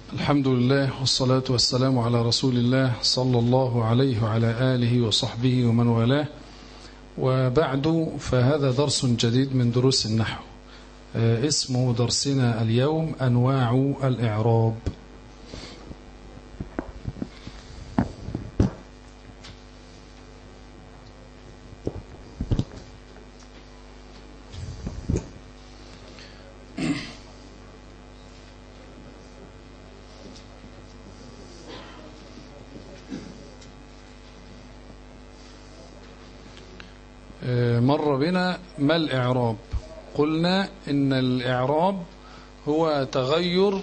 الحمد لله والصلاة والسلام على رسول الله صلى الله عليه وعلى آله وصحبه ومن والاه، وبعد فهذا درس جديد من دروس النحو. اسمه درسنا اليوم أنواع الإعراب. مر بنا ما الإعراب؟ قلنا إن الإعراب هو تغير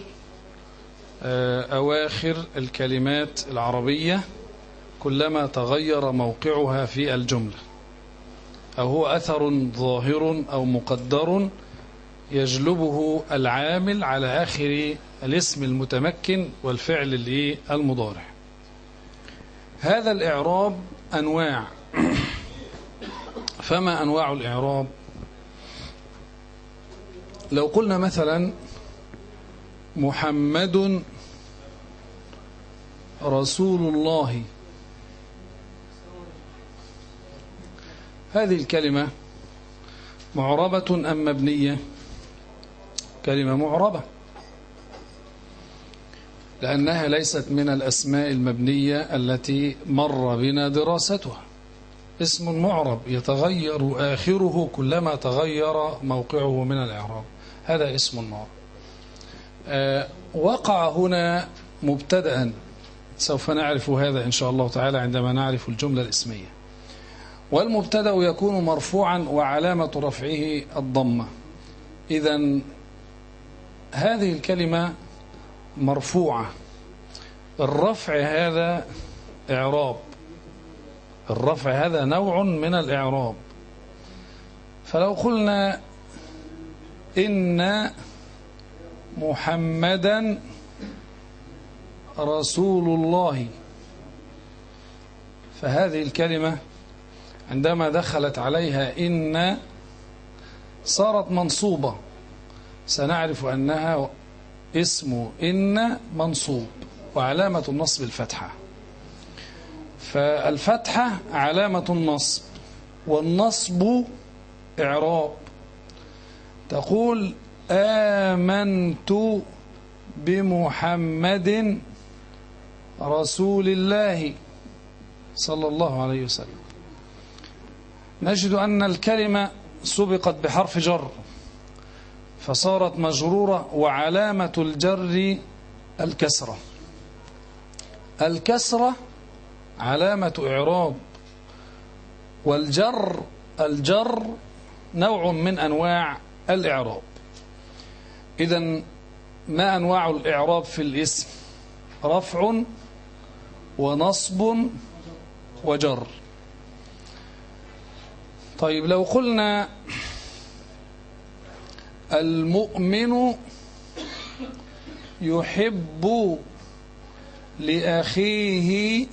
أواخر الكلمات العربية كلما تغير موقعها في الجملة، أو هو أثر ظاهر أو مقدر يجلبه العامل على آخر الاسم المتمكن والفعل المضارع. هذا الإعراب أنواع. فما أنواع الإعراب؟ لو قلنا مثلا محمد رسول الله، هذه الكلمة معربة أم مبنية؟ كلمة معربة، لأنها ليست من الأسماء المبنية التي مر بنا دراستها. اسم معرب يتغير آخره كلما تغير موقعه من الإعراب، هذا اسم معرب. وقع هنا مبتدأ، سوف نعرف هذا إن شاء الله تعالى عندما نعرف الجملة الاسمية. والمبتدأ يكون مرفوعا وعلامة رفعه الضمة. إذن هذه الكلمة مرفوعة، الرفع هذا إعراب، الرفع هذا نوع من الإعراب. فلو قلنا إن محمدا رسول الله، فهذه الكلمة عندما دخلت عليها إن صارت منصوبة، سنعرف أنها اسم إن منصوب وعلامة النصب الفتحة. فالفتحة علامة النصب، والنصب إعراب. تقول آمنت بمحمد رسول الله صلى الله عليه وسلم. نجد أن الكلمة سبقت بحرف جر فصارت مجرورة، وعلامة الجر الكسرة. الكسرة علامة إعراب، الجر نوع من أنواع الإعراب. إذن ما أنواع الإعراب في الاسم؟ رفع ونصب وجر. طيب لو قلنا المؤمن يحب لأخيه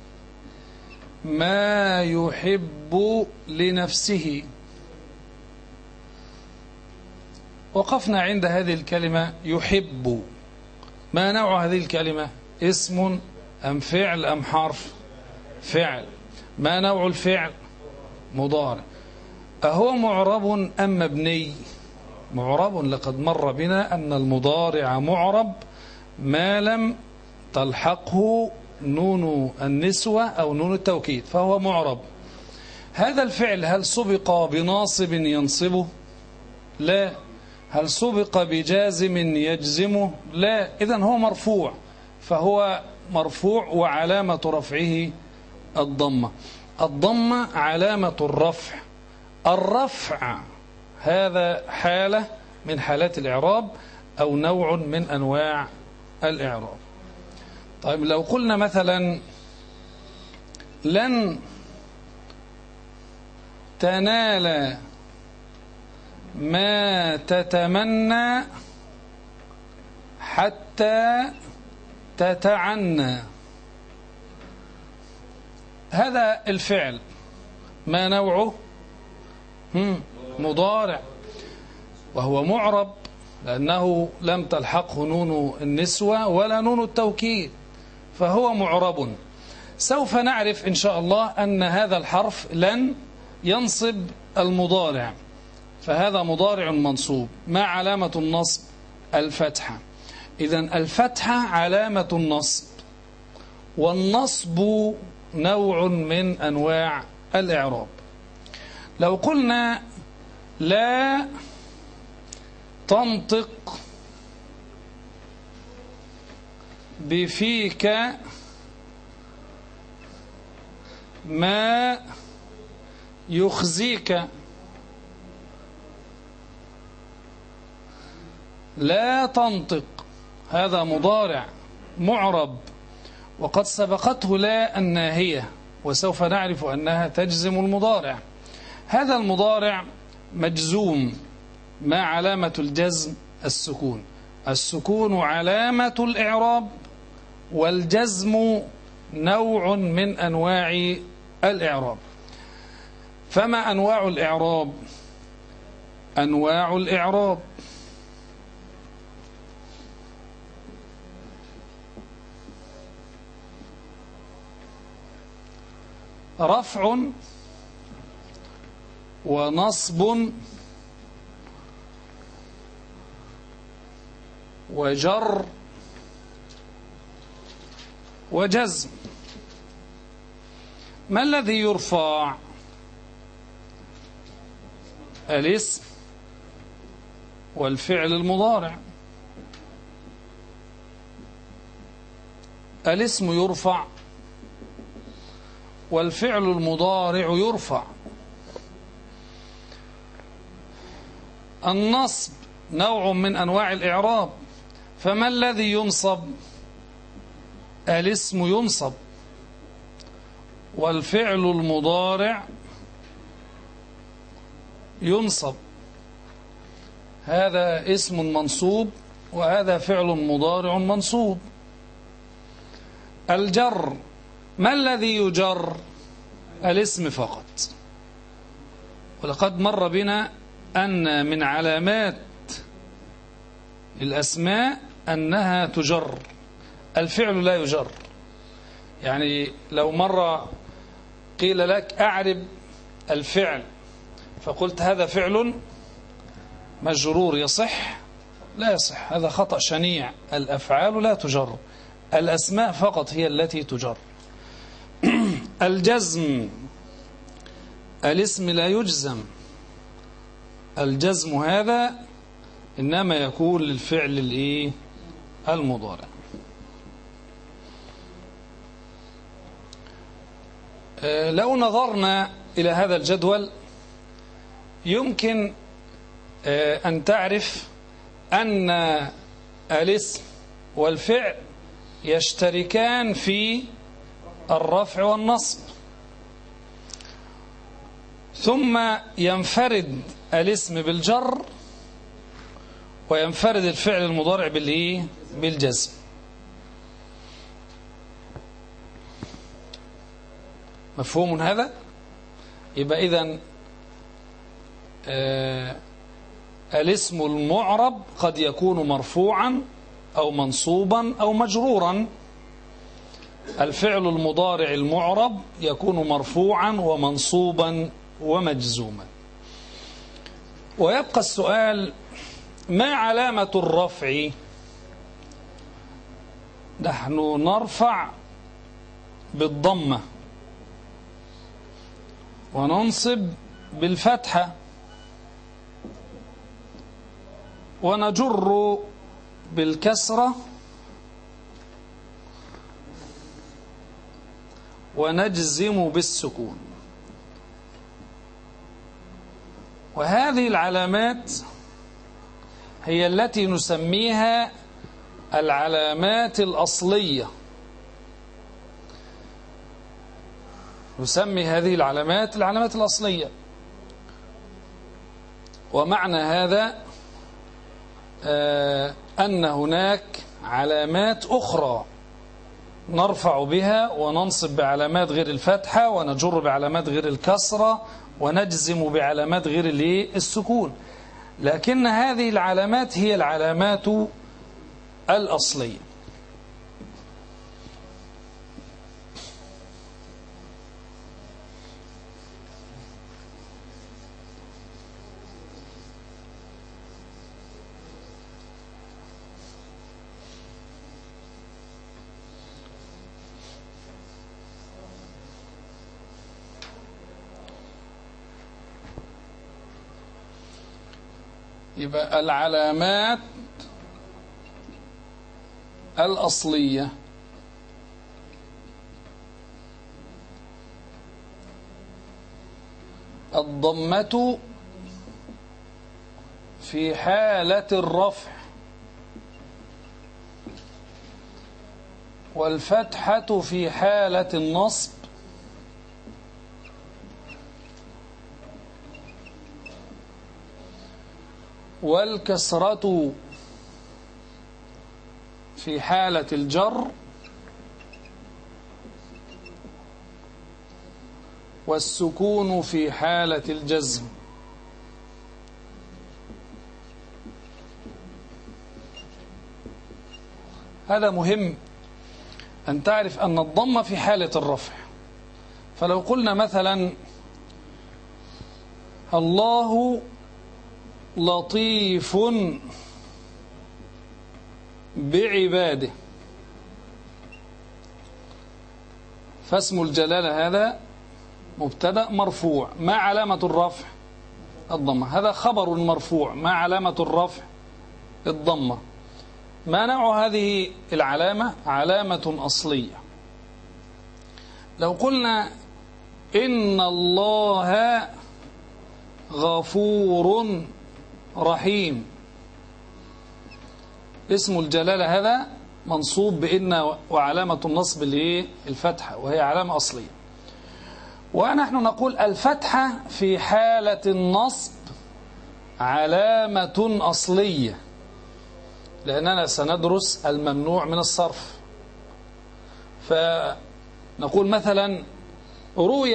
ما يحب لنفسه. وقفنا عند هذه الكلمة يحب. ما نوع هذه الكلمة؟ اسم أم فعل أم حرف؟ فعل. ما نوع الفعل؟ مضارع. أهو معرب أم مبني؟ معرب، لقد مر بنا أن المضارع معرب ما لم تلحقه نون النسوة أو نون التوكيد، فهو معرب. هذا الفعل هل سبق بناصب ينصبه؟ لا. هل سبق بجازم يجزمه؟ لا. إذن هو مرفوع، فهو مرفوع وعلامة رفعه الضمة. الضمة علامة الرفع. الرفع هذا حالة من حالات الإعراب أو نوع من أنواع الإعراب. طيب لو قلنا مثلا لن تنال ما تتمنى حتى تتعنى، هذا الفعل ما نوعه؟ مضارع، وهو معرب لأنه لم تلحقه نون النسوة ولا نون التوكيد، فهو معرب. سوف نعرف إن شاء الله أن هذا الحرف لن ينصب المضارع، فهذا مضارع منصوب. ما علامة النصب؟ الفتحة. إذن الفتحة علامة النصب، والنصب نوع من أنواع الإعراب. لو قلنا لا تنطق بفيك ما يخزيك، لا تنطق، هذا مضارع معرب، وقد سبقته لا الناهية، وسوف نعرف أنها تجزم المضارع. هذا المضارع مجزوم. ما علامة الجزم؟ السكون. السكون علامة الإعراب، والجزم نوع من أنواع الإعراب. فما أنواع الإعراب؟ أنواع الإعراب: رفع ونصب وجر وجزم. ما الذي يرفع؟ الاسم والفعل المضارع. الاسم يرفع والفعل المضارع يرفع. النصب نوع من أنواع الإعراب، فما الذي ينصب؟ الاسم ينصب والفعل المضارع ينصب. هذا اسم منصوب وهذا فعل مضارع منصوب. الجر، ما الذي يجر؟ الاسم فقط. ولقد مر بنا أن من علامات الأسماء أنها تجر، الفعل لا يجر. يعني لو مرة قيل لك أعرب الفعل فقلت هذا فعل مجرور، يصح؟ لا يصح، هذا خطأ شنيع. الأفعال لا تجر، الأسماء فقط هي التي تجر. الجزم، الاسم لا يجزم، الجزم هذا إنما يكون للفعل المضارع. لو نظرنا إلى هذا الجدول يمكن أن تعرف أن الاسم والفعل يشتركان في الرفع والنصب، ثم ينفرد الاسم بالجر وينفرد الفعل المضارع بالجزم. مفهوم هذا؟ يبقى إذن الاسم المعرب قد يكون مرفوعا أو منصوبا أو مجرورا. الفعل المضارع المعرب يكون مرفوعا ومنصوبا ومجزوما. ويبقى السؤال: ما علامة الرفع؟ نحن نرفع بالضمة وننصب بالفتحة ونجر بالكسرة ونجزم بالسكون. وهذه العلامات هي التي نسميها العلامات الأصلية. نسمي هذه العلامات العلامات الأصلية. ومعنى هذا أن هناك علامات أخرى نرفع بها وننصب بعلامات غير الفتحة ونجر بعلامات غير الكسرة ونجزم بعلامات غير السكون. لكن هذه العلامات هي العلامات الأصلية. يبقى العلامات الأصلية الضمة في حالة الرفع، والفتحة في حالة النصب، والكسرة في حالة الجر، والسكون في حالة الجزم. هذا مهم أن تعرف أن الضمة في حالة الرفع. فلو قلنا مثلا الله لطيف بعباده، فاسم الجلالة هذا مبتدأ مرفوع، ما علامة الرفع؟ الضمة. هذا خبر مرفوع، ما علامة الرفع؟ الضمة. ما نوع هذه العلامة؟ علامة أصلية. لو قلنا إن الله غفور رحيم، اسم الجلالة هذا منصوب بإن، وعلامة النصب الفتحة، وهي علامة أصلية. ونحن نقول الفتحة في حالة النصب علامة أصلية، لأننا سندرس الممنوع من الصرف. فنقول مثلا روي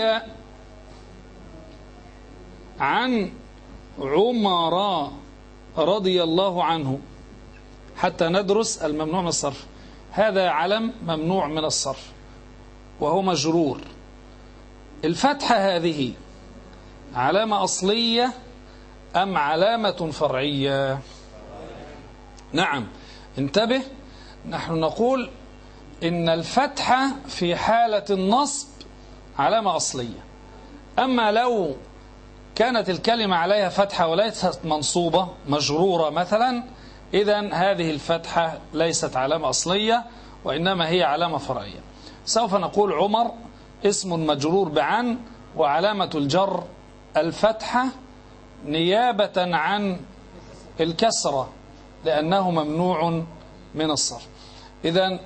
عن عمر رضي الله عنه، حتى ندرس الممنوع من الصرف. هذا علم ممنوع من الصرف وهو مجرور. الفتحة هذه علامة أصلية أم علامة فرعية؟ نعم، انتبه، نحن نقول إن الفتحة في حالة النصب علامة أصلية. أما لو كانت الكلمة عليها فتحة وليست منصوبة، مجرورة مثلا، إذن هذه الفتحة ليست علامة أصلية، وإنما هي علامة فرعية. سوف نقول عمر اسم مجرور بعن، وعلامة الجر الفتحة نيابة عن الكسرة، لأنه ممنوع من الصرف. إذن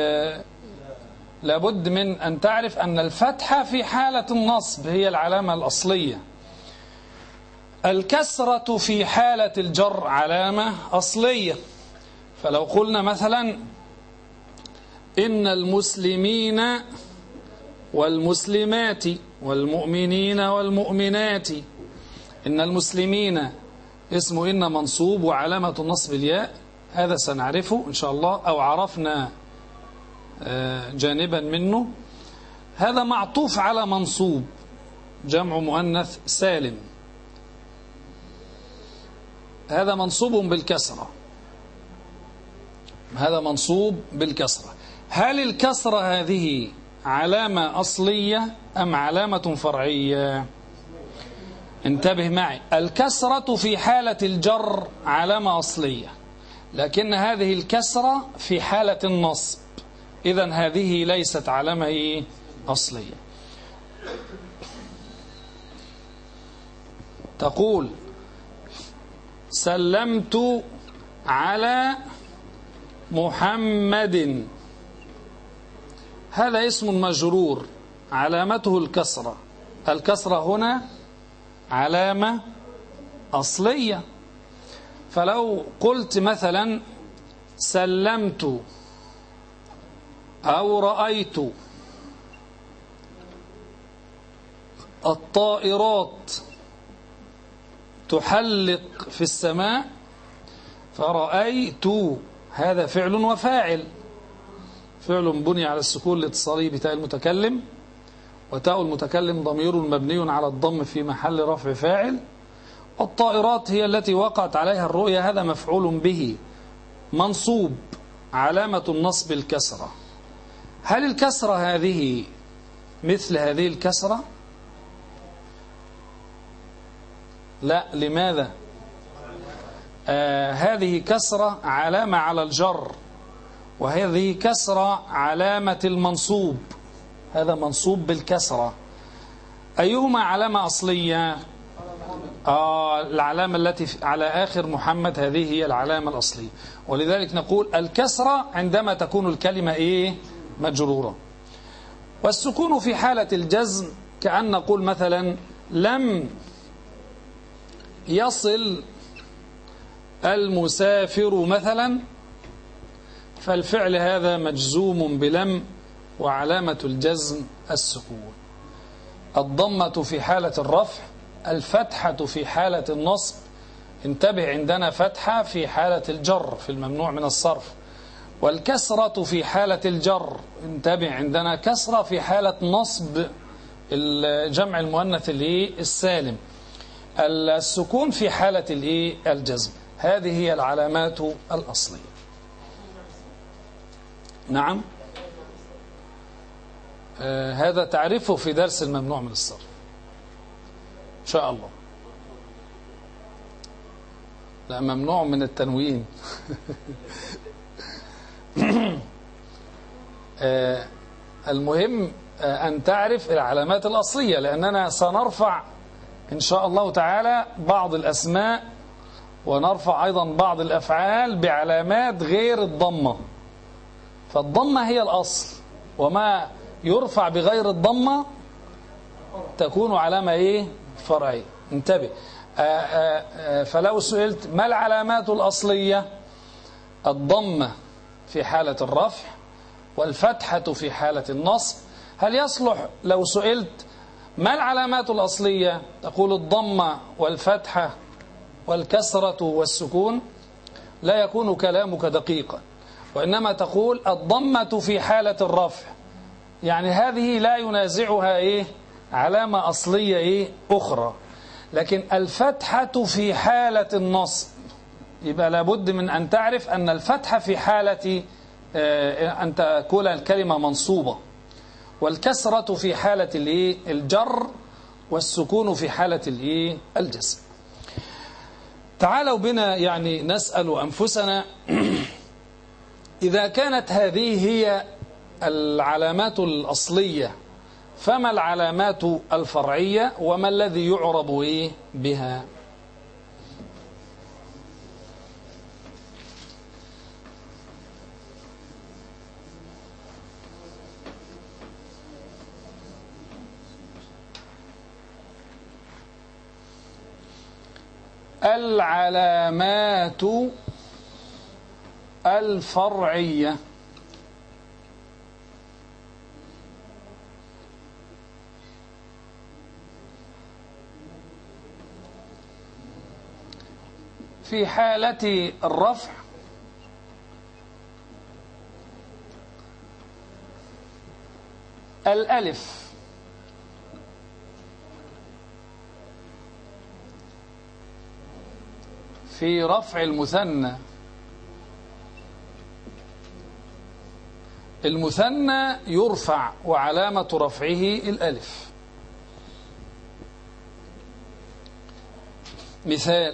لابد من أن تعرف أن الفتحة في حالة النصب هي العلامة الأصلية. الكسرة في حالة الجر علامة أصلية. فلو قلنا مثلا إن المسلمين والمسلمات والمؤمنين والمؤمنات، إن المسلمين اسم إن منصوب وعلامة النصب الياء، هذا سنعرفه إن شاء الله، أو عرفنا جانبا منه. هذا معطوف على منصوب جمع مؤنث سالم، هذا منصوب بالكسرة، هذا منصوب بالكسرة. هل الكسرة هذه علامة أصلية أم علامة فرعية؟ انتبه معي، الكسرة في حالة الجر علامة أصلية، لكن هذه الكسرة في حالة النصب، إذن هذه ليست علامة أصلية. تقول سلمت على محمد، هذا اسم مجرور علامته الكسرة، الكسرة هنا علامة أصلية. فلو قلت مثلا سلمت أو رأيت الطائرات تحلق في السماء، فرأيت هذا فعل وفاعل، فعل بني على السكون لاتصاله بتاء المتكلم، وتاء المتكلم ضمير مبني على الضم في محل رفع فاعل. والطائرات هي التي وقعت عليها الرؤيا، هذا مفعول به منصوب، علامة النصب الكسرة. هل الكسرة هذه مثل هذه الكسرة؟ لا. لماذا؟ هذه كسرة علامة على الجر، وهذه كسرة علامة المنصوب، هذا منصوب بالكسرة. أيهما علامة أصلية؟ العلامة التي على آخر محمد، هذه هي العلامة الأصلية. ولذلك نقول الكسرة عندما تكون الكلمة مجرورة. والسكون في حالة الجزم كأن نقول مثلا لم يصل المسافر مثلا، فالفعل هذا مجزوم بلم، وعلامة الجزم السكون. الضمة في حالة الرفع، الفتحة في حالة النصب. انتبه، عندنا فتحة في حالة الجر في الممنوع من الصرف، والكسرة في حالة الجر. انتبه، عندنا كسرة في حالة نصب الجمع المؤنث السالم. السكون في حالة الجزم. هذه هي العلامات الأصلية. نعم، هذا تعرفه في درس الممنوع من الصرف إن شاء الله. لا، ممنوع من التنوين. المهم أن تعرف العلامات الأصلية، لأننا سنرفع إن شاء الله تعالى بعض الأسماء، ونرفع أيضا بعض الأفعال بعلامات غير الضمة. فالضمة هي الأصل، وما يرفع بغير الضمة تكون علامة فرعية. انتبه. فلو سئلت ما العلامات الأصلية؟ الضمة في حالة الرفع، والفتحة في حالة النصب. هل يصلح لو سئلت ما العلامات الأصلية تقول الضمة والفتحة والكسرة والسكون؟ لا يكون كلامك دقيقا، وإنما تقول الضمة في حالة الرفع، يعني هذه لا ينازعها علامة أصلية أخرى. لكن الفتحة في حالة النصب، يبقى لابد من أن تعرف أن الفتحة في حالة أن تكون الكلمة منصوبة، والكسرة في حالة الجر، والسكون في حالة الجزم. تعالوا بنا نسأل أنفسنا إذا كانت هذه هي العلامات الأصلية، فما العلامات الفرعية، وما الذي يعرب بها؟ العلامات الفرعية في حالة الرفع الألف، في رفع المثنى يرفع وعلامة رفعه الألف. مثال: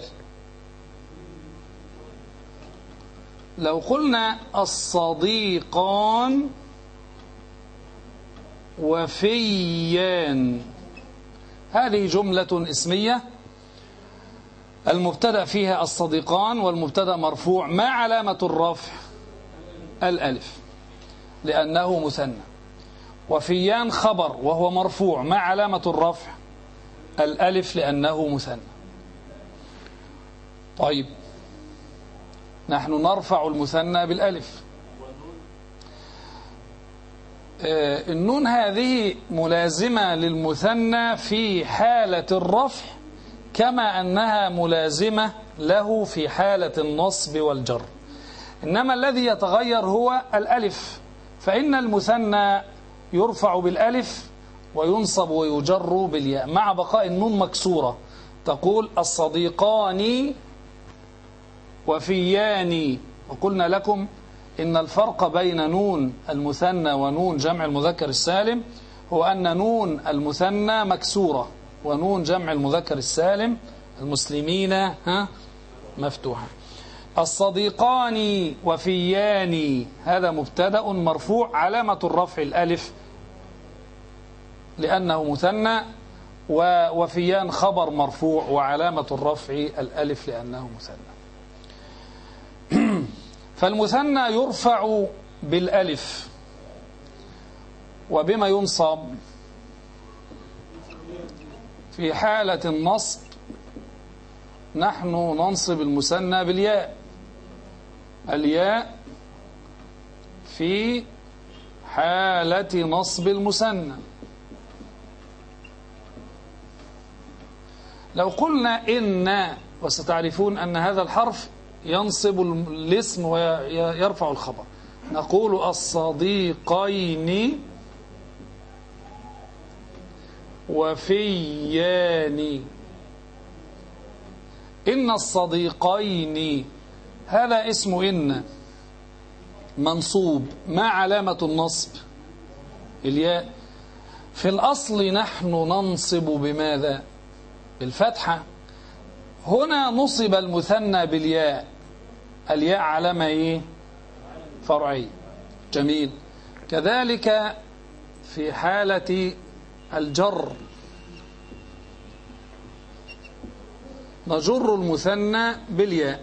لو قلنا الصديقان وفيان، هذه جملة اسمية المبتدأ فيها الصديقان، والمبتدأ مرفوع، ما علامة الرفع؟ الألف لأنه مثنى. وفيان خبر وهو مرفوع، ما علامة الرفع؟ الألف لأنه مثنى. طيب، نحن نرفع المثنى بالألف. النون هذه ملازمة للمثنى في حالة الرفع كما أنها ملازمة له في حالة النصب والجر. إنما الذي يتغير هو الألف، فإن المثنى يرفع بالألف وينصب ويجر بالياء مع بقاء النون مكسورة. تقول الصديقان وفيان. وقلنا لكم إن الفرق بين نون المثنى ونون جمع المذكر السالم هو أن نون المثنى مكسورة ونون جمع المذكر السالم المسلمين مفتوحة. الصديقان وفيان هذا مبتدأ مرفوع علامة الرفع الألف لأنه مثنى، وفيان خبر مرفوع وعلامة الرفع الألف لأنه مثنى. فالمثنى يرفع بالألف، وبما ينصب في حالة النصب نحن ننصب المثنى بالياء، الياء في حالة نصب المثنى. لو قلنا إن، وستعرفون أن هذا الحرف ينصب الاسم ويرفع الخبر، نقول الصديقين وفيان. إن الصديقين هذا اسم إن منصوب، ما علامة النصب؟ الياء. في الأصل نحن ننصب بماذا؟ بالفتحة. هنا نصب المثنى بالياء، الياء علامة إيه؟ فرعية. جميل. كذلك في حالة الجر نجر المثنى بالياء.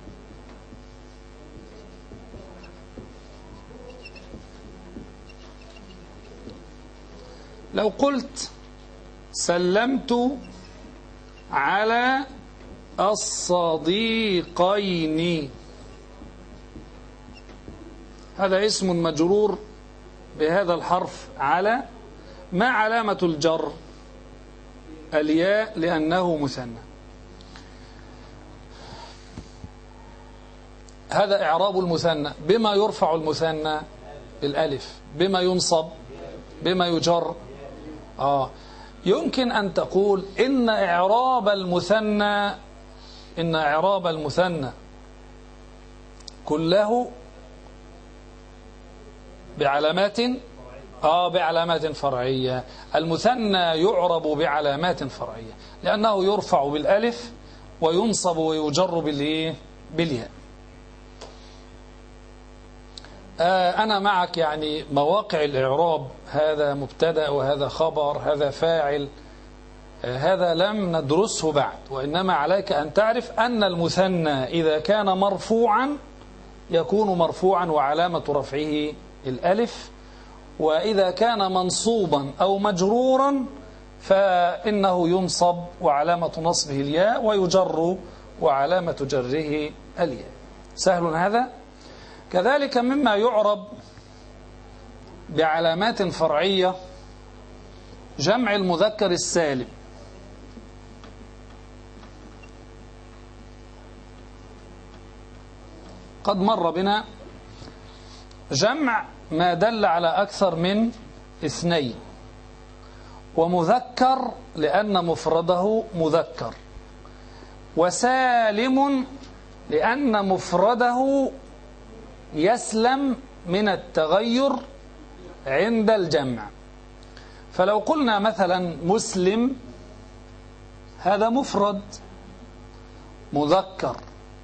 لو قلت سلمت على الصديقين، هذا اسم مجرور بهذا الحرف على، ما علامة الجر؟ الياء لأنه مثنى. هذا إعراب المثنى. بما يرفع المثنى؟ بالألف. بما ينصب؟ بما يجر؟ يمكن أن تقول إن إعراب المثنى كله بعلامات بعلامات فرعية. المثنى يعرب بعلامات فرعية لأنه يرفع بالألف وينصب ويجر بالياء. أنا معك، يعني مواقع الإعراب، هذا مبتدأ وهذا خبر، هذا فاعل، هذا لم ندرسه بعد، وإنما عليك أن تعرف أن المثنى إذا كان مرفوعا يكون مرفوعا وعلامة رفعه الألف، وإذا كان منصوبا أو مجرورا فإنه ينصب وعلامة نصبه الياء، ويجر وعلامة جره الياء. سهل هذا؟ كذلك مما يعرب بعلامات فرعية جمع المذكر السالم. قد مر بنا جمع ما دل على أكثر من اثنين، ومذكر لأن مفرده مذكر، وسالم لأن مفرده يسلم من التغير عند الجمع. فلو قلنا مثلا مسلم، هذا مفرد مذكر،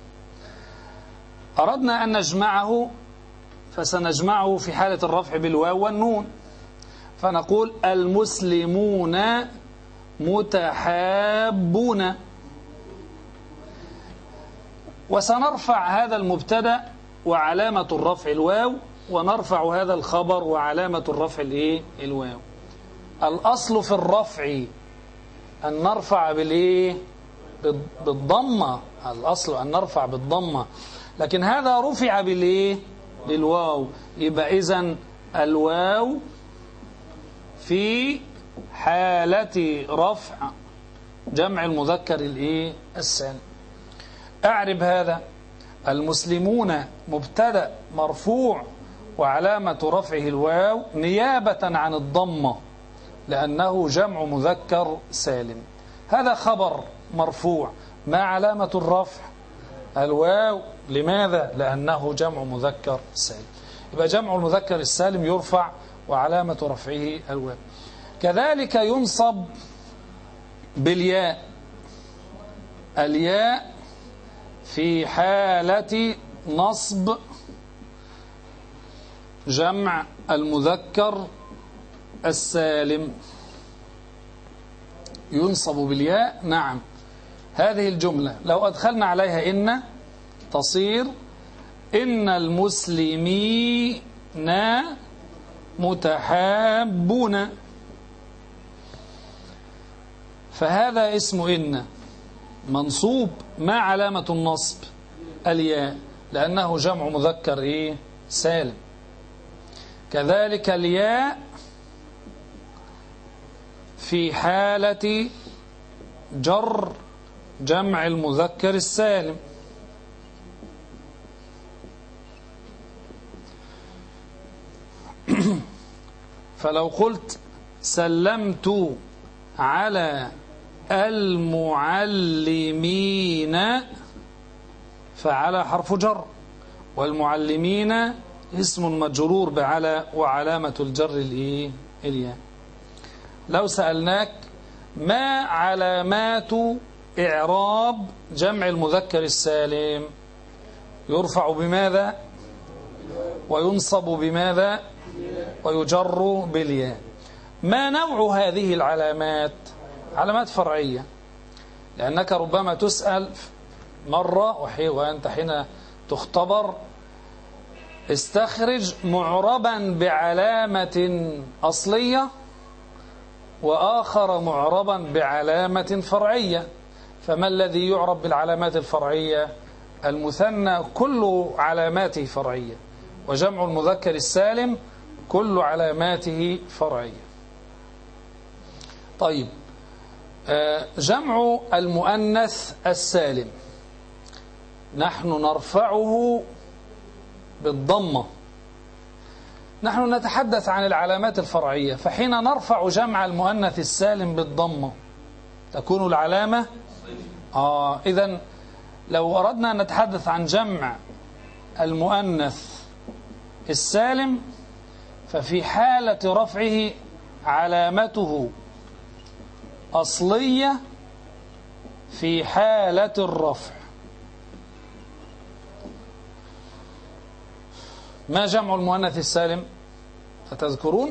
أردنا أن نجمعه فسنجمعه في حالة الرفع بالواو والنون، فنقول المسلمون متحابون، وسنرفع هذا المبتدأ وعلامة الرفع الواو، ونرفع هذا الخبر وعلامة الرفع الواو. الأصل في الرفع أن نرفع بالضمة، الأصل أن نرفع بالضمة، لكن هذا رفع بالواو. يبقى إذن الواو في حالة رفع جمع المذكر السالم. أعرب هذا: المسلمون مبتدأ مرفوع وعلامة رفعه الواو نيابة عن الضمة لأنه جمع مذكر سالم. هذا خبر مرفوع، ما علامة الرفع؟ الواو. لماذا؟ لأنه جمع مذكر سالم. يبقى جمع المذكر السالم يرفع وعلامة رفعه الواو. كذلك ينصب بالياء، الياء في حالة نصب جمع المذكر السالم. ينصب بالياء، نعم. هذه الجملة لو أدخلنا عليها إن تصير إن المسلمين متحابون، فهذا اسم إن منصوب، ما علامة النصب؟ الياء، لأنه جمع مذكر سالم. كذلك الياء في حالة جر جمع المذكر السالم. فلو قلت سلمت على المعلمين، فعلى حرف جر، والمعلمين اسم مجرور بعلى وعلامة الجر الياء. لو سألناك ما علامات إعراب جمع المذكر السالم؟ يرفع بماذا؟ وينصب بماذا؟ ويجر بالياء. ما نوع هذه العلامات؟ علامات فرعية، لأنك ربما تسأل مرة وأنت حين تختبر استخرج معربا بعلامة أصلية وآخر معربا بعلامة فرعية. فما الذي يعرب بالعلامات الفرعية؟ المثنى كل علاماته فرعية، وجمع المذكر السالم كل علاماته فرعية. طيب، جمع المؤنث السالم نحن نرفعه بالضمة. نحن نتحدث عن العلامات الفرعية، فحين نرفع جمع المؤنث السالم بالضمة تكون العلامة إذن لو أردنا أن نتحدث عن جمع المؤنث السالم ففي حالة رفعه علامته أصلية في حالة الرفع. ما جمع المؤنث السالم؟ أتذكرون؟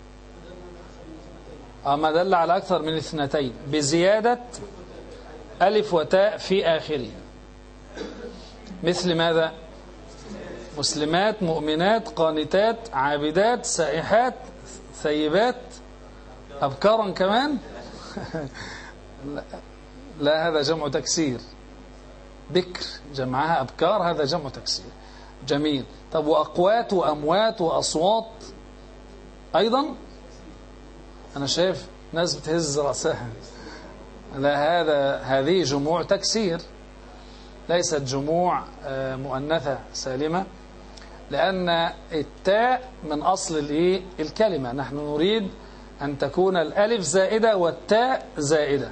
ما دل على أكثر من اثنتين بزيادة ألف وتاء في آخره. مثل ماذا؟ مسلمات، مؤمنات، قانتات، عابدات، سائحات، ثيبات، أبكارا كمان. لا، هذا جمع تكسير. بكر جمعها أبكار، هذا جمع تكسير. جميل. طب وأقوات وأموات وأصوات أيضا؟ أنا شايف ناس بتهز رأسها. لا، هذه جموع تكسير، ليست جموع مؤنثة سالمة، لأن التاء من أصل الكلمة. نحن نريد أن تكون الألف زائدة والتاء زائدة.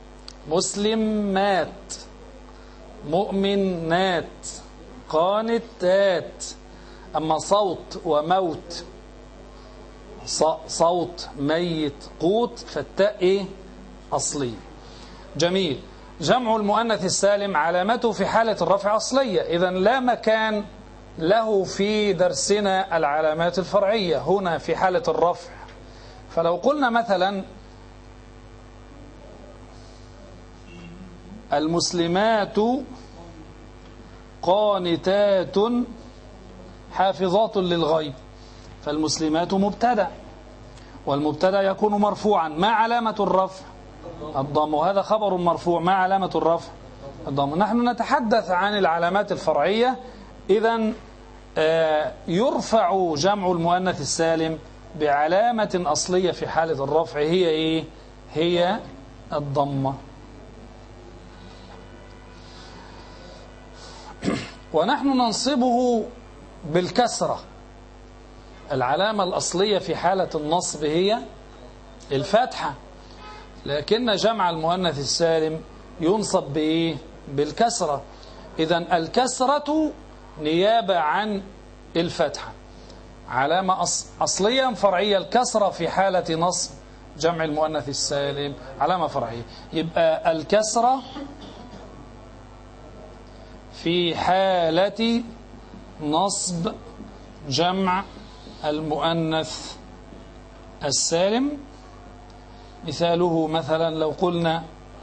مسلمات، مؤمنات، قانتات. أما صوت وموت، صوت ميت، قوت، فالتاء أصلي. جميل. جمع المؤنث السالم علامته في حالة الرفع أصلية، إذن لا مكان له في درسنا العلامات الفرعية هنا في حالة الرفع. فلو قلنا مثلا المسلمات قانتات حافظات للغيب، فالمسلمات مبتدأ، والمبتدأ يكون مرفوعا، ما علامة الرفع؟ الضم، وهذا خبر مرفوع، ما علامة الرفع؟ الضم. نحن نتحدث عن العلامات الفرعية، إذن يرفع جمع المؤنث السالم بعلامة أصلية في حالة الرفع، هي هي الضمة. ونحن ننصبه بالكسرة. العلامة الأصلية في حالة النصب هي الفتحة، لكن جمع المؤنث السالم ينصب بإيه؟ بالكسرة. إذن الكسرة نيابة عن الفتحة، علامة أصلية فرعية. الكسرة في حالة نصب جمع المؤنث السالم علامة فرعية. يبقى الكسرة في حالة نصب جمع المؤنث السالم. مثاله مثلا لو قلنا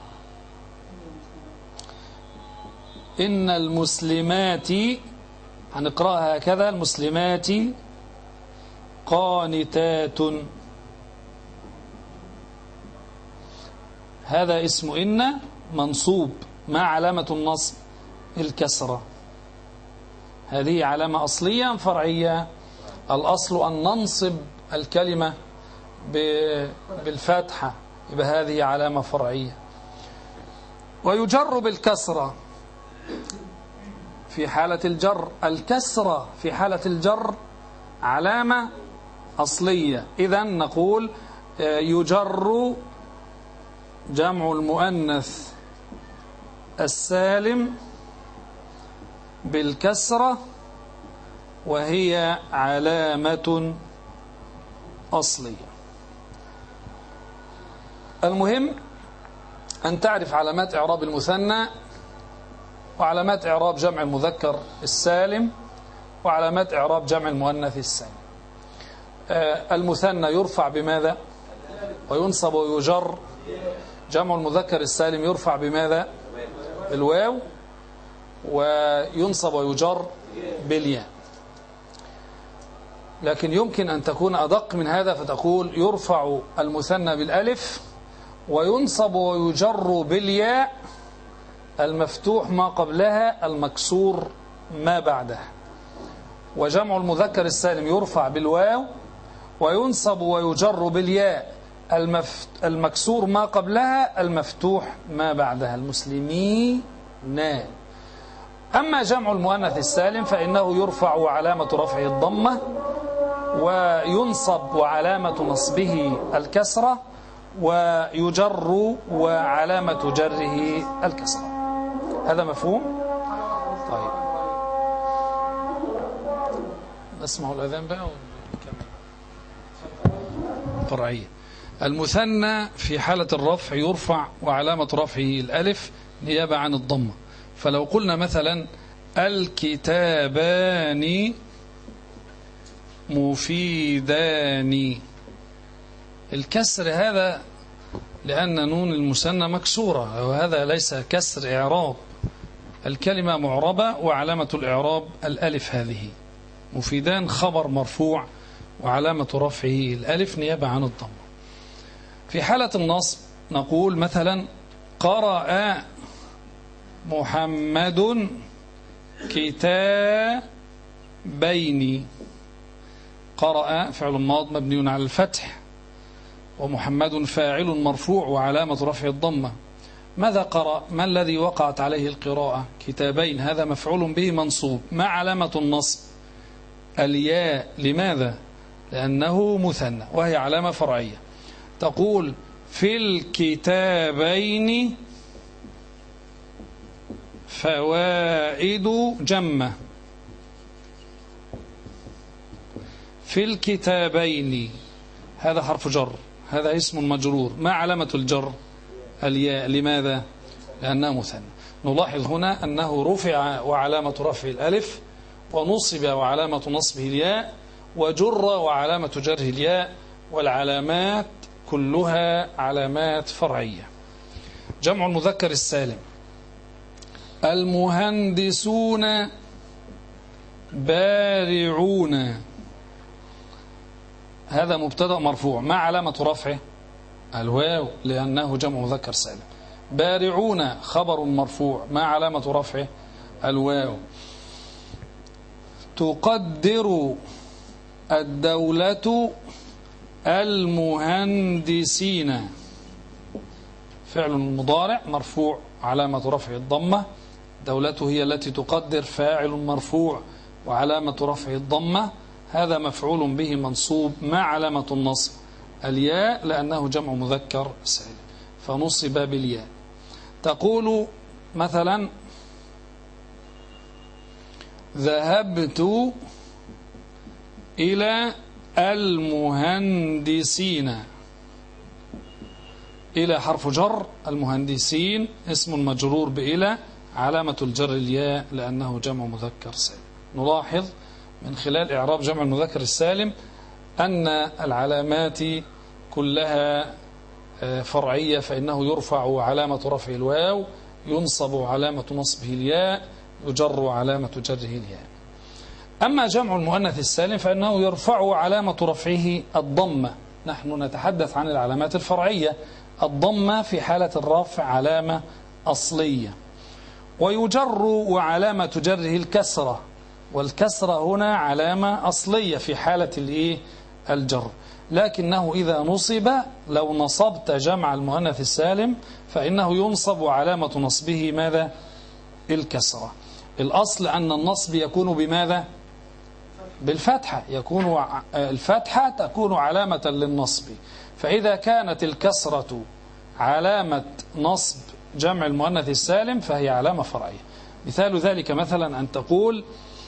إن المسلمات، هنقرأها هكذا: المسلمات قانتات. هذا اسم إن منصوب، ما علامة النصب؟ الكسرة. هذه علامة أصلية فرعية. الأصل أن ننصب الكلمة بالفتحة، يبقى هذه علامة فرعية. ويجر بالكسرة في حالة الجر. الكسرة في حالة الجر علامة أصلية. إذن نقول يجر جمع المؤنث السالم بالكسرة، وهي علامة أصلية. المهم أن تعرف علامات إعراب المثنى، وعلامات إعراب جمع المذكر السالم، وعلامات إعراب جمع المؤنث السالم. المثنى يرفع بماذا؟ وينصب ويجر. جمع المذكر السالم يرفع بماذا؟ الواو، وينصب ويجر بالياء. لكن يمكن أن تكون أدق من هذا فتقول يرفع المثنى بالألف، وينصب ويجر بالياء، المفتوح ما قبلها، المكسور ما بعدها. وجمع المذكر السالم يرفع بالواو، وينصب ويجر بالياء، المكسور ما قبلها، المفتوح ما بعدها. المسلمين. أما جمع المؤنث السالم فإنه يرفع وعلامة رفعه الضمة، وينصب وعلامة نصبه الكسرة، ويجر وعلامة جره الكسرة. هذا مفهوم؟ طيب نسمع الأذان بقى ونكمل. فرعية. المثنى في حالة الرفع يرفع وعلامة رفعه الألف نيابة عن الضمة. فلو قلنا مثلا الكتابان مفيدان، الكسر هذا لأن نون المثنى مكسورة، وهذا ليس كسر إعراب. الكلمة معربة وعلامة الإعراب الألف. هذه مفيدان خبر مرفوع وعلامة رفعه الألف نيابة عن الضمة. في حالة النصب نقول مثلا قرأ محمد كتابين. قرأ فعل ماض مبني على الفتح، ومحمد فاعل مرفوع وعلامة رفع الضمة. ماذا قرأ؟ ما الذي وقعت عليه القراءة؟ كتابين، هذا مفعول به منصوب. ما علامة النصب؟ الياء. لماذا؟ لأنه مثنى، وهي علامة فرعية. تقول في الكتابين فوائد جمة. في الكتابين هذا حرف جر، هذا اسم مجرور. ما علامة الجر؟ الياء. لماذا؟ لأنه مثنى. نلاحظ هنا أنه رفع وعلامة رفعه الألف، ونصب وعلامة نصبه الياء، وجر وعلامة جره الياء، والعلامات كلها علامات فرعية. جمع المذكر السالم: المهندسون بارعون. هذا مبتدأ مرفوع. ما علامة رفعه؟ الواو، لأنه جمع مذكر سالم. بارعون خبر مرفوع. ما علامة رفعه؟ الواو. تقدر الدولة المهندسين. فعل مضارع مرفوع علامة رفع الضمة دولته هي التي تقدر فاعل مرفوع وعلامة رفعه الضمة، هذا مفعول به منصوب. ما علامة النصب؟ الياء، لأنه جمع مذكر سالم فنصب بالياء. تقول مثلا ذهبت إلى المهندسين. إلى حرف جر، المهندسين اسم مجرور بإلى، علامة الجر الياء لأنه جمع مذكر سالم. نلاحظ من خلال إعراب جمع المذكر السالم أن العلامات كلها فرعية، فإنه يرفع علامة رفع الواو، ينصب علامة نصبه الياء، يجر علامة جره الياء. أما جمع المؤنث السالم فإنه يرفع علامة رفعه الضمة. نحن نتحدث عن العلامات الفرعية. الضمة في حالة الرفع علامة أصلية، ويجر وعلامة جره الكسرة، والكسرة هنا علامة أصلية في حالة الجر. لكنه إذا نصب، لو نصبت جمع المؤنث السالم فإنه ينصب علامة نصبه ماذا؟ الكسرة. الأصل أن النصب يكون بماذا؟ بالفتحة، يكون الفتحة تكون علامة للنصب. فإذا كانت الكسرة علامة نصب جمع المؤنث السالم فهي علامة فرعية. مثال ذلك مثلا أن تقول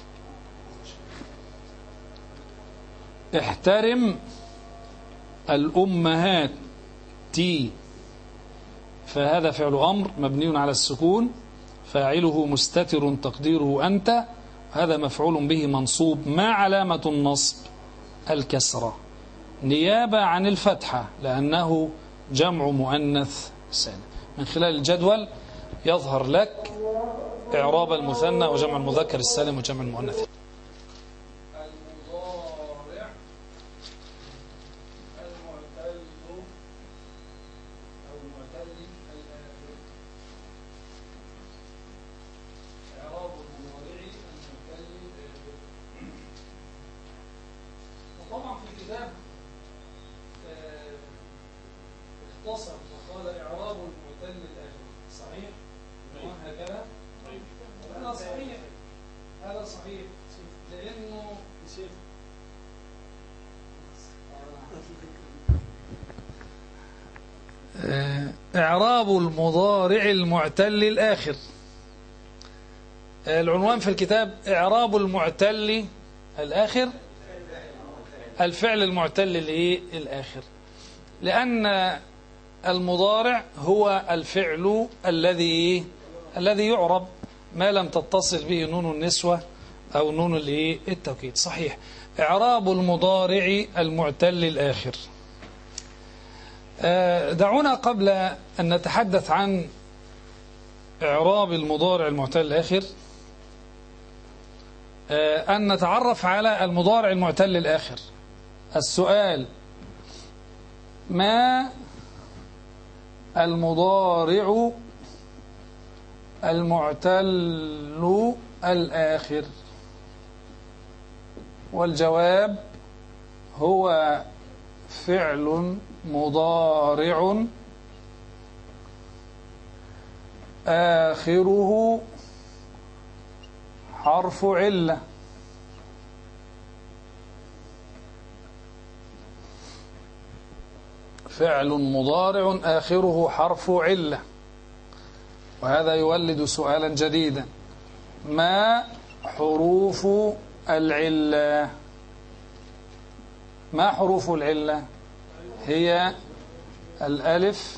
احترم الأمهات، فهذا فعل أمر مبني على السكون، فاعله مستتر تقديره أنت، هذا مفعول به منصوب. ما علامة النصب؟ الكسرة نيابة عن الفتحة لأنه جمع مؤنث سالم. من خلال الجدول يظهر لك إعراب المثنى وجمع المذكر السالم وجمع المؤنث. طبعا في الكتاب اختصر وقال إعراب المعتل الآخر. صحيح؟ هكذا؟ هذا صحيح، هذا صحيح، لأنه إعراب المضارع المعتل الآخر. العنوان في الكتاب إعراب المعتل الآخر، الفعل المعتل الآخر، لأن المضارع هو الفعل الذي يعرب ما لم تتصل به نون النسوة أو نون التوكيد. صحيح، إعراب المضارع المعتل الآخر. دعونا قبل أن نتحدث عن إعراب المضارع المعتل الآخر أن نتعرف على المضارع المعتل الآخر. السؤال: ما المضارع المعتل الآخر؟ والجواب هو فعل مضارع آخره حرف علة. فعل مضارع آخره حرف علة، وهذا يولد سؤالا جديدا: ما حروف العلة؟ ما حروف العلة؟ هي الألف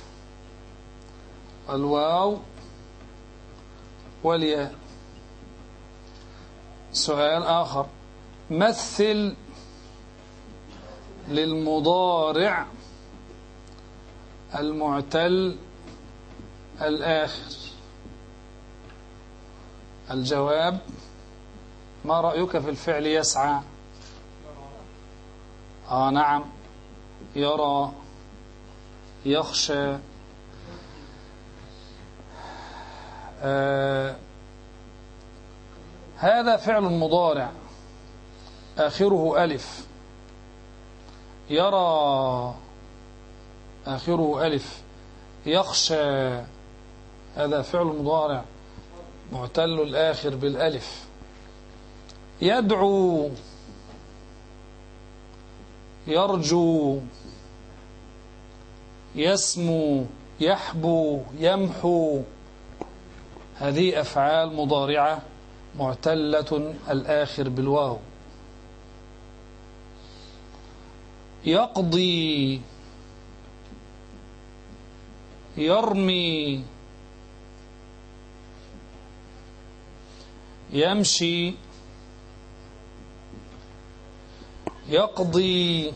والواو والياء. سؤال آخر: مثل للمضارع المعتل الآخر. الجواب: ما رأيك في الفعل يسعى؟ نعم، يرى، يخشى. هذا فعل مضارع آخره ألف. يرى آخره ألف. يخشى هذا فعل مضارع معتل الآخر بالألف. يدعو، يرجو، يسمو، يحبو، يمحو، هذه أفعال مضارعة معتلة الآخر بالواو. يقضي، يرمي، يمشي، يقضي،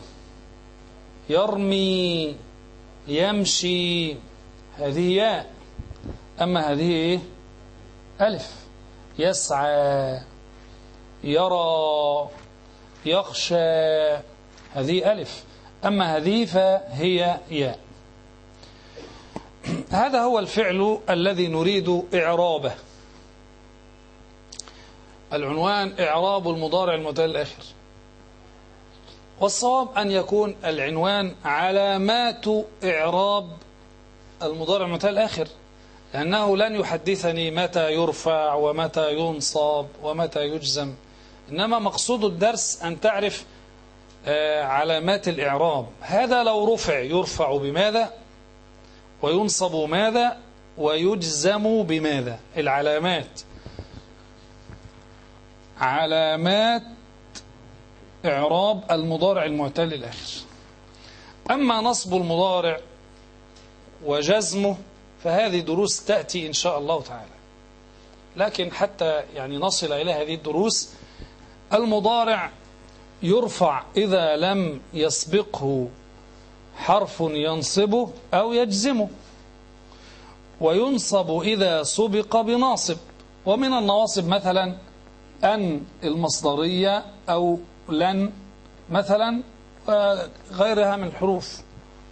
يرمي، يمشي، هذه ياء. أما هذه إيه؟ ألف. يسعى، يرى، يخشى، هذه ألف. أما هذه فهي ياء. هذا هو الفعل الذي نريد إعرابه. العنوان إعراب المضارع المعتل الآخر. والصواب أن يكون العنوان علامات إعراب المضارع المعتل الآخر، لأنه لن يحدثني متى يرفع ومتى ينصب ومتى يجزم، إنما مقصود الدرس أن تعرف علامات الإعراب. هذا لو رفع يرفع بماذا، وينصب ماذا، ويجزم بماذا. العلامات، علامات إعراب المضارع المعتل الآخر. أما نصب المضارع وجزمه فهذه دروس تأتي إن شاء الله تعالى، لكن حتى يعني نصل إلى هذه الدروس، المضارع يرفع إذا لم يسبقه حرف ينصبه أو يجزمه، وينصب إذا سبق بناصب. ومن النواصب مثلا أن المصدرية أو لن مثلا، غيرها من الحروف.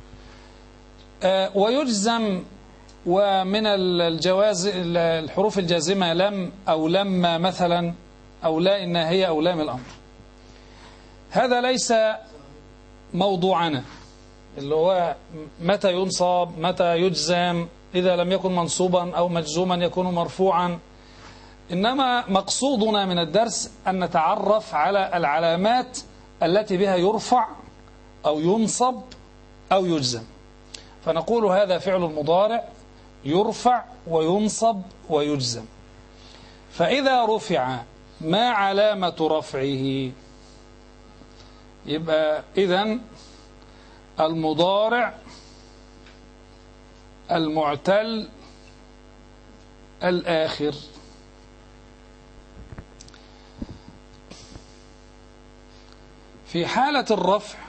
ويجزم، ومن الجواز الحروف الجازمة لم أو لما مثلا، أو لا الناهية أو لام الأمر. هذا ليس موضوعنا، اللي هو متى ينصب، متى يجزم، إذا لم يكن منصوبا أو مجزوما يكون مرفوعا. إنما مقصودنا من الدرس أن نتعرف على العلامات التي بها يرفع أو ينصب أو يجزم. فنقول هذا فعل المضارع يرفع وينصب ويجزم. فإذا رفع ما علامة رفعه؟ يبقى إذن المضارع المعتل الآخر. في حالة الرفع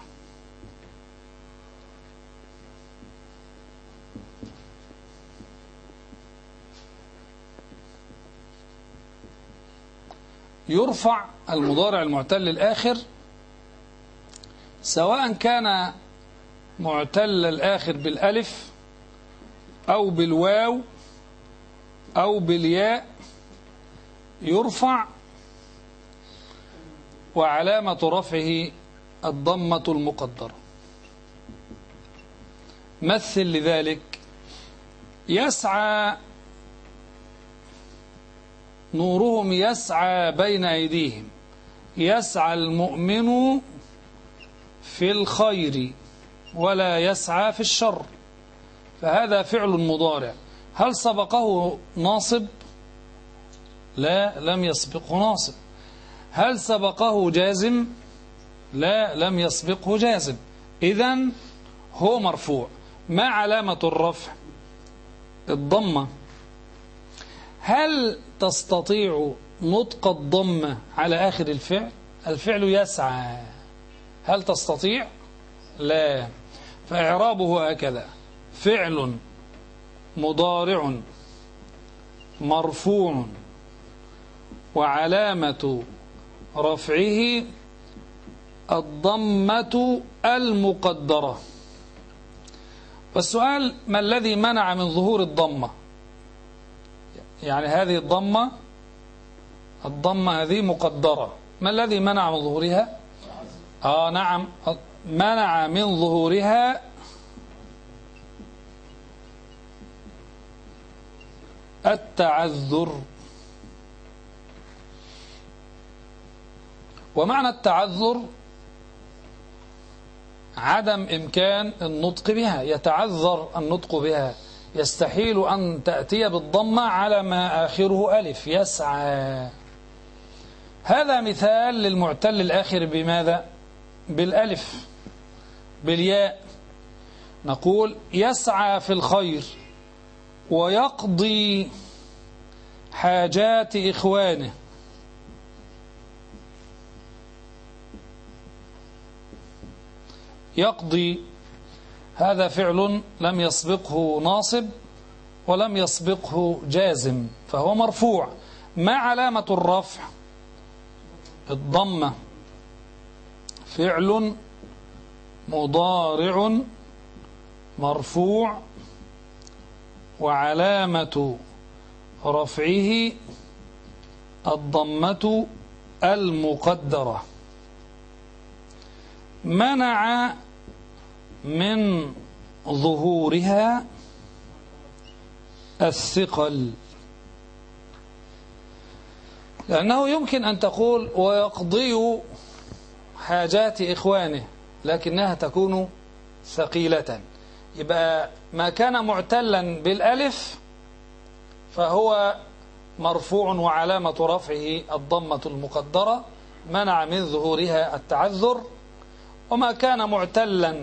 يرفع المضارع المعتل الآخر سواء كان معتل الآخر بالألف أو بالواو أو بالياء، يرفع وعلامة رفعه الضمة المقدرة. مثل لذلك: يسعى، نورهم يسعى بين أيديهم. يسعى المؤمن في الخير ولا يسعى في الشر. فهذا فعل مضارع. هل سبقه ناصب؟ لا، لم يسبقه ناصب. هل سبقه جازم؟ لا، لم يسبقه جازم. إذن هو مرفوع. ما علامة الرفع؟ الضمة. هل تستطيع نطق الضمة على آخر الفعل؟ الفعل يسعى، هل تستطيع؟ لا. فإعرابه هكذا: فعل مضارع مرفوع وعلامة رفعه الضمة المقدرة. والسؤال: ما الذي منع من ظهور الضمة؟ يعني هذه الضمة هذه مقدرة، ما الذي منع من ظهورها؟ نعم، منع من ظهورها التعذر. ومعنى التعذر عدم إمكان النطق بها، يتعذر النطق بها، يستحيل أن تأتي بالضمة على ما آخره ألف، يسعى. هذا مثال للمعتل الآخر بماذا؟ بالألف، بالياء. نقول يسعى في الخير ويقضي حاجات إخوانه. يقضي هذا فعل لم يسبقه ناصب ولم يسبقه جازم، فهو مرفوع. ما علامة الرفع؟ الضمة. فعل مضارع مرفوع وعلامة رفعه الضمة المقدرة، منع من ظهورها الثقل. لأنه يمكن أن تقول ويقضي حاجات إخوانه، لكنها تكون ثقيلة. يبقى ما كان معتلا بالألف فهو مرفوع وعلامة رفعه الضمة المقدرة، منع من ظهورها التعذر. وما كان معتلا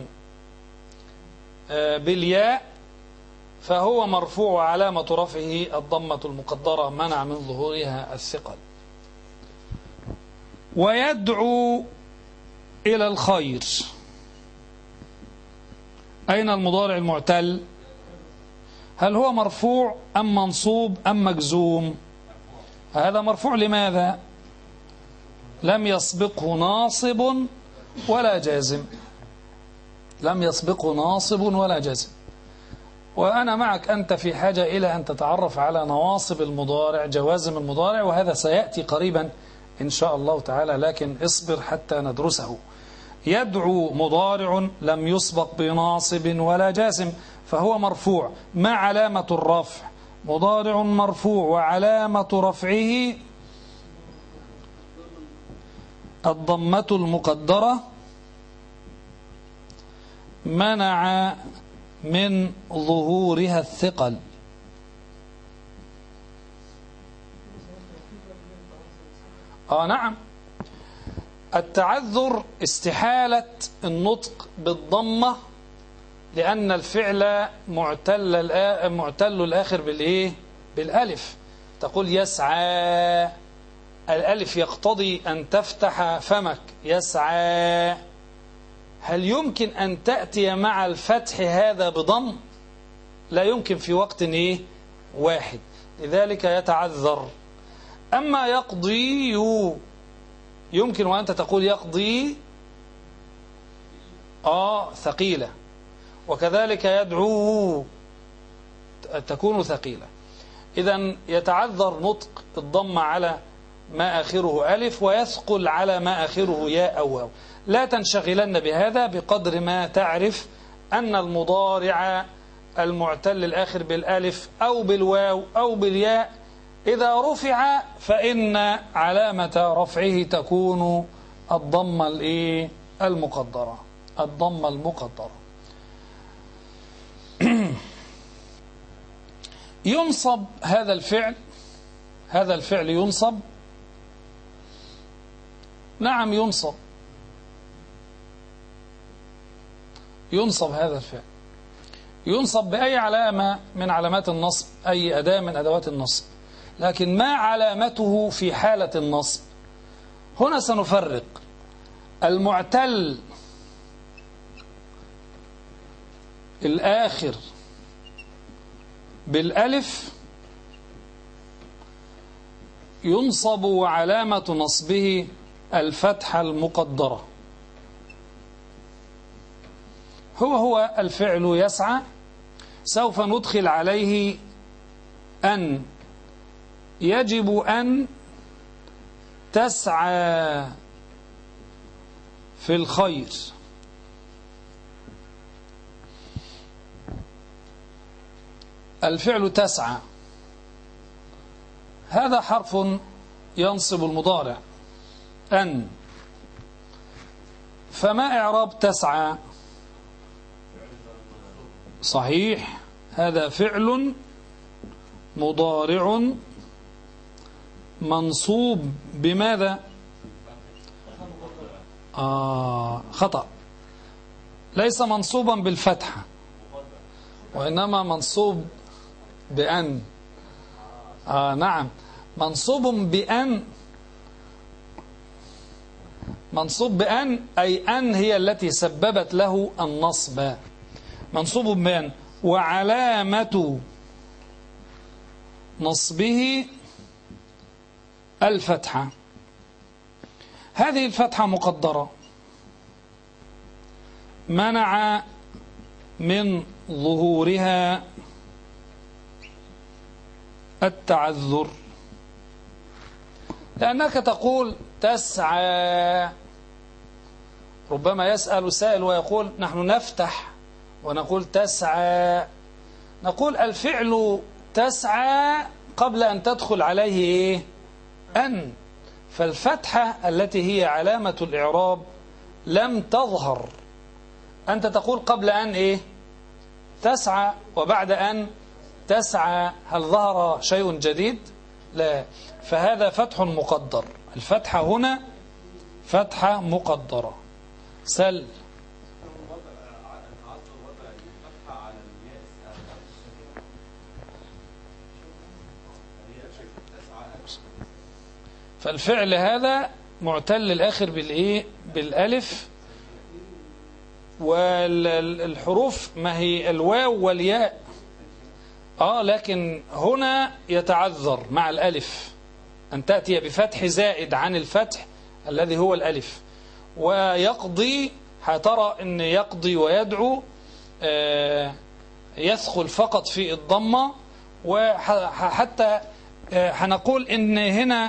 بالياء فهو مرفوع وعلامة رفعه الضمة المقدرة، منع من ظهورها الثقل. ويدعو إلى الخير، أين المضارع المعتل؟ هل هو مرفوع أم منصوب أم مجزوم؟ هذا مرفوع. لماذا؟ لم يسبقه ناصب ولا جازم، لم يسبقه ناصب ولا جازم. وأنا معك، أنت في حاجة إلى أن تتعرف على نواصب المضارع، جوازم المضارع، وهذا سيأتي قريبا إن شاء الله تعالى، لكن اصبر حتى ندرسه. يدعو مضارع لم يسبق بناصب ولا جازم فهو مرفوع. ما علامة الرفع؟ مضارع مرفوع وعلامة رفعه الضمة المقدرة، منع من ظهورها الثقل. نعم، التعذر استحالة النطق بالضمة، لأن الفعل معتل الآخر بالإيه؟ بالألف. تقول يسعى، الألف يقتضي أن تفتح فمك، يسعى. هل يمكن أن تأتي مع الفتح هذا بضم؟ لا يمكن في وقت واحد، لذلك يتعذر. أما يقضي يمكن وأنت تقول يقضي ثقيلة، وكذلك يدعو تكون ثقيلة. إذن يتعذر نطق الضم على ما آخره ألف، ويثقل على ما آخره ياء أو واو. لا تنشغلن بهذا بقدر ما تعرف أن المضارع المعتل الآخر بالألف أو بالواو أو بالياء إذا رفع فإن علامة رفعه تكون الضمة المقدرة، الضمة المقدرة. ينصب هذا الفعل، هذا الفعل ينصب. نعم ينصب، ينصب هذا الفعل، ينصب بأي علامة من علامات النصب، أي أداة من أدوات النصب. لكن ما علامته في حالة النصب؟ هنا سنفرق المعتل الآخر بالألف ينصب وعلامة نصبه الفتحة المقدرة. هو الفعل يسعى، سوف ندخل عليه أن، يجب أن تسعى في الخير. الفعل تسعى هذا حرف ينصب المضارع أن، فما إعراب تسعى؟ صحيح، هذا فعل مضارع منصوب بماذا؟ خطأ، ليس منصوبا بالفتحة، وإنما منصوب بأن. نعم، منصوب بأن. منصوب بأن أي أن هي التي سببت له النصب. منصوب بأن وعلامة نصبه الفتحة. هذه الفتحة مقدرة منع من ظهورها التعذر، لأنك تقول تسعى. ربما يسأل سائل ويقول نحن نفتح ونقول تسعى، نقول الفعل تسعى قبل أن تدخل عليه أن، فالفتحة التي هي علامة الإعراب لم تظهر. أنت تقول قبل أن تسعى وبعد أن تسعى، هل ظهر شيء جديد؟ لا، فهذا فتح مقدر. الفتحة هنا فتحة مقدرة. سل فالفعل هذا معتل الآخر بالألف، والحروف ما هي الواو والياء، لكن هنا يتعذر مع الألف أن تأتي بفتح زائد عن الفتح الذي هو الألف. ويقضي، هترى أن يقضي ويدعو يثقل فقط في الضمة، وحتى هنقول إن هنا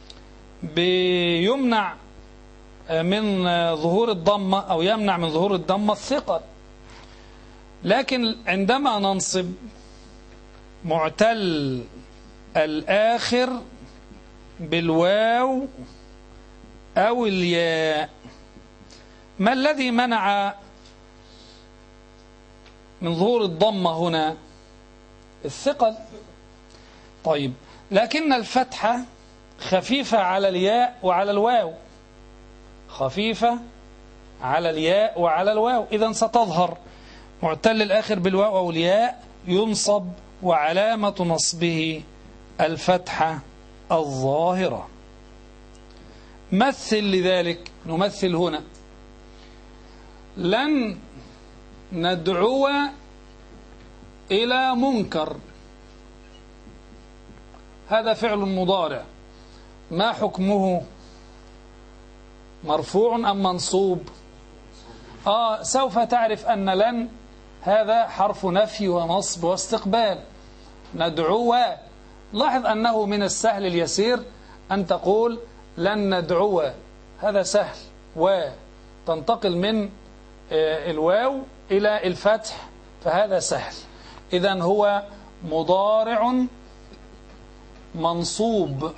بيمنع من ظهور الضمة أو يمنع من ظهور الضمة الثقل. لكن عندما ننصب معتل الآخر بالواو أو الياء، ما الذي منع من ظهور الضمة هنا؟ الثقل. طيب، لكن الفتحة خفيفة على الياء وعلى الواو، خفيفة على الياء وعلى الواو، إذن ستظهر معتل الآخر بالواو أو الياء ينصب وعلامة نصبه الفتحة الظاهرة. مثل لذلك، نمثل هنا: لن ندعو إلى منكر. هذا فعل مضارع، ما حكمه؟ مرفوع أم منصوب؟ سوف تعرف أن لن هذا حرف نفي ونصب واستقبال. ندعو، لاحظ أنه من السهل اليسير أن تقول لن ندعو، هذا سهل، وتنتقل من الواو إلى الفتح، فهذا سهل. إذن هو مضارع منصوب.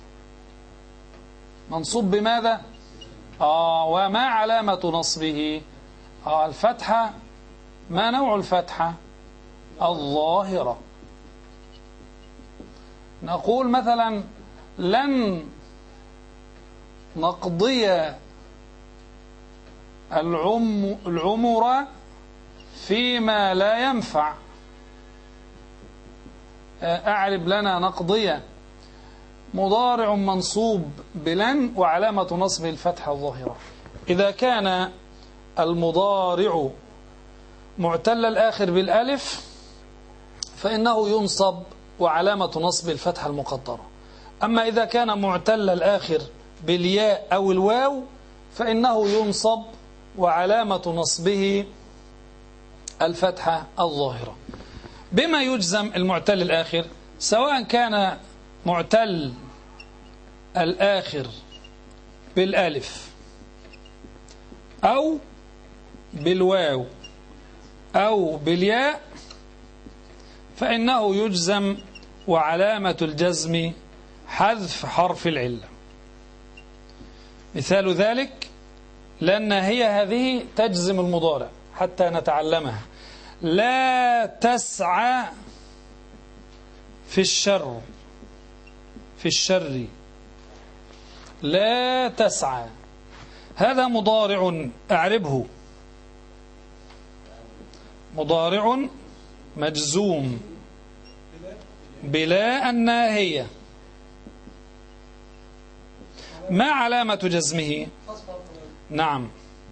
منصوب بماذا؟ وما علامة نصبه؟ الفتحة. ما نوع الفتحة؟ الظاهرة. نقول مثلا لن نقضي العمر فيما لا ينفع. أعرب لنا نقضي، مضارع منصوب بلن وعلامة نصبه الفتحة الظاهرة. إذا كان المضارع معتل الآخر بالألف فإنه ينصب وعلامة نصب الفتحة المقدرة. أما إذا كان معتل الآخر بالياء أو الواو فإنه ينصب وعلامة نصبه الفتحة الظاهرة. بما يجزم المعتل الآخر؟ سواء كان معتل الآخر بالألف أو بالواو أو بالياء فإنه يجزم وعلامة الجزم حذف حرف العلة. مثال ذلك: لأن هي هذه تجزم المضارع حتى نتعلمها. لا تسعى في الشر، في الشر لا تسعى، هذا مضارع أعربه، مضارع مجزوم بلا الناهية. ما علامة جزمه؟ نعم،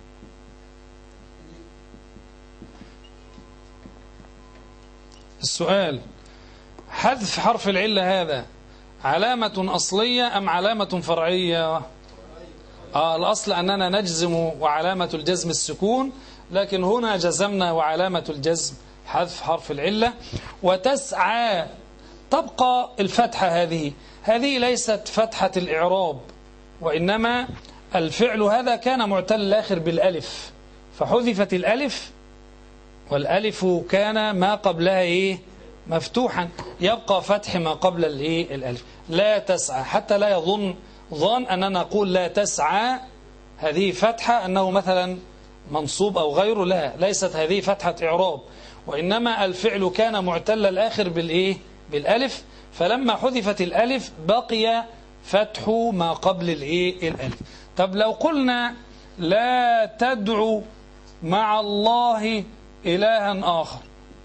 السؤال حذف حرف العلة هذا علامة أصلية أم علامة فرعية؟ الأصل أننا نجزم وعلامة الجزم السكون، لكن هنا جزمنا وعلامة الجزم حذف حرف العلة. وتسعى تبقى الفتحة، هذه ليست فتحة الإعراب، وإنما الفعل هذا كان معتل الآخر بالألف، فحذفت الألف، والألف كان ما قبلها مفتوحا، يبقى فتح ما قبل الألف. لا تسعى، حتى لا يظن ظن أننا نقول لا تسعى هذه فتحة أنه مثلا منصوب أو غيره، لا، ليست هذه فتحة إعراب، وإنما الفعل كان معتل الآخر بالألف، فلما حذفت الألف بقي فتح ما قبل الألف. طب لو قلنا لا تدعو مع الله إلها آخر،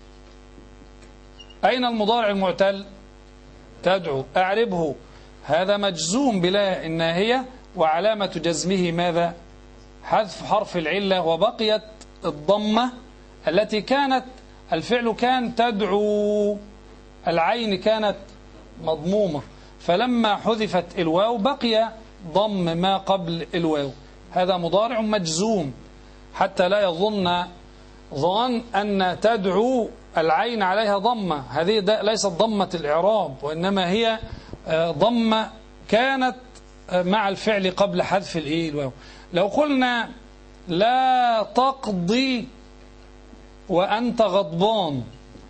أين المضارع المعتل؟ تدعو، أعربه، هذا مجزوم بلا الناهية، وعلامة جزمه ماذا؟ حذف حرف العلة، وبقيت الضمة التي كانت الفعل كان تدعو، العين كانت مضمومة، فلما حذفت الواو بقي ضم ما قبل الواو، هذا مضارع مجزوم، حتى لا يظن ظن أن تدعو العين عليها ضمة، هذه ليست ضمة الإعراب، وإنما هي ضمة كانت مع الفعل قبل حذف الواو. لو قلنا لا تقضي وأنت غضبان،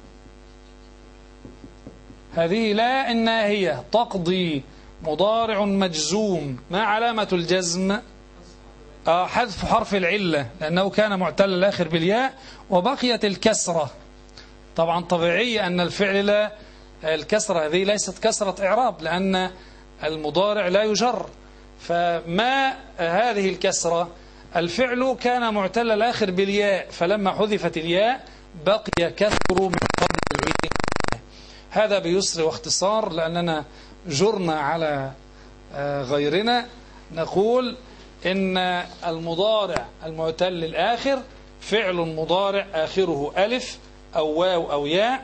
هذه لا الناهية، تقضي مضارع مجزوم، ما علامة الجزم؟ حذف حرف العلة، لأنه كان معتل الآخر بالياء، وبقيت الكسرة. طبعا طبيعي أن الفعل لا، الكسرة هذه ليست كسرة إعراب، لأن المضارع لا يجر، فما هذه الكسرة؟ الفعل كان معتل الآخر بالياء، فلما حذفت الياء بقي كسر من قبل العين. هذا بيسر واختصار، لأننا جرنا على غيرنا، نقول إن المضارع المعتل الآخر فعل مضارع آخره ألف أو واو أو ياء،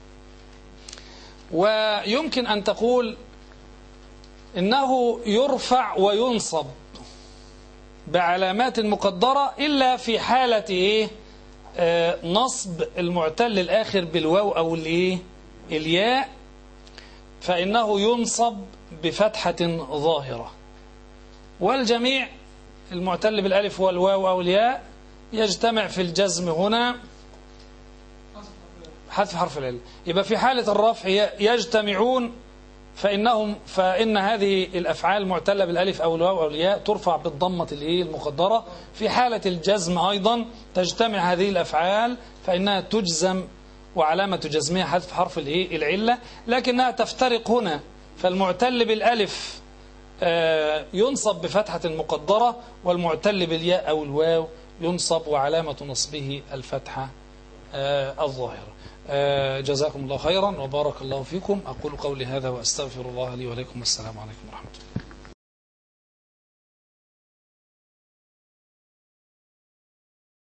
ويمكن أن تقول إنه يرفع وينصب بعلامات مقدرة، إلا في حالة نصب المعتل الآخر بالواو أو الياء، فإنه ينصب بفتحة ظاهرة، والجميع المعتل بالألف والواو أو الياء يجتمع في الجزم هنا حذف حرف العلة. يبقى في حالة الرفع يجتمعون، فإن هذه الأفعال معتلة بالألف أو الواو أو الياء ترفع بالضمة المقدرة. في حالة الجزم أيضا تجتمع هذه الأفعال فإنها تجزم، وعلامة جزمها حذف حرف العلة، لكنها تفترق هنا، فالمعتل بالألف ينصب بفتحة مقدرة، والمعتل بالياء أو الواو ينصب وعلامة نصبه الفتحة الظاهرة. جزاكم الله خيرا وبارك الله فيكم. أقول قولي هذا وأستغفر الله لي ولكم، والسلام عليكم ورحمة الله.